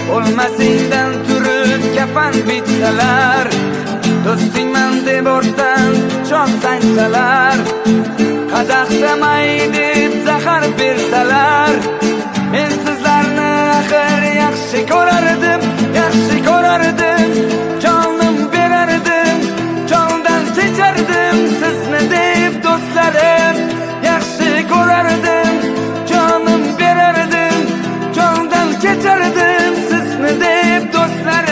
O'lmasingdan turib kafan bitsalar, do'stingman deb o'rtan pichoq sansalar, qadaqdamay deb zahar bersalar, men sizlarni axir yaxshi ko'rardim, yaxshi ko'rardim, jonim berardim, jondan kechardim sizni deb do'stlarim, yaxshi ko'rardim, jonim berardim, jondan kechardim sizni deb do'stlarim.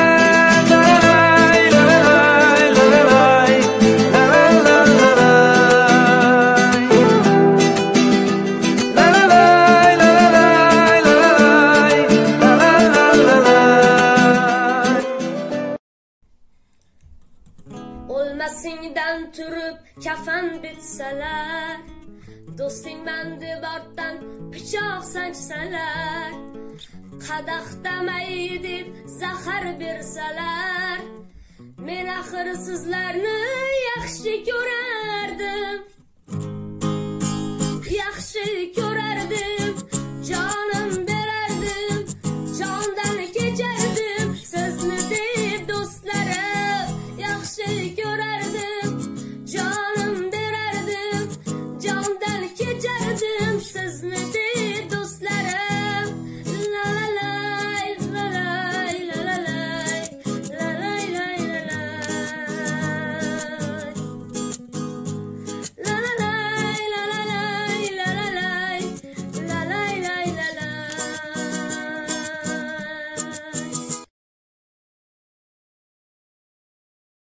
O'lmasingdan turib kafan bitsalar, do'stingman deb ortdan pichoq sanchsalar, qadaqdamay deb zahar bersalar, men axir sizlarni yaxshi ko'rardim, yaxshi ko'rardim.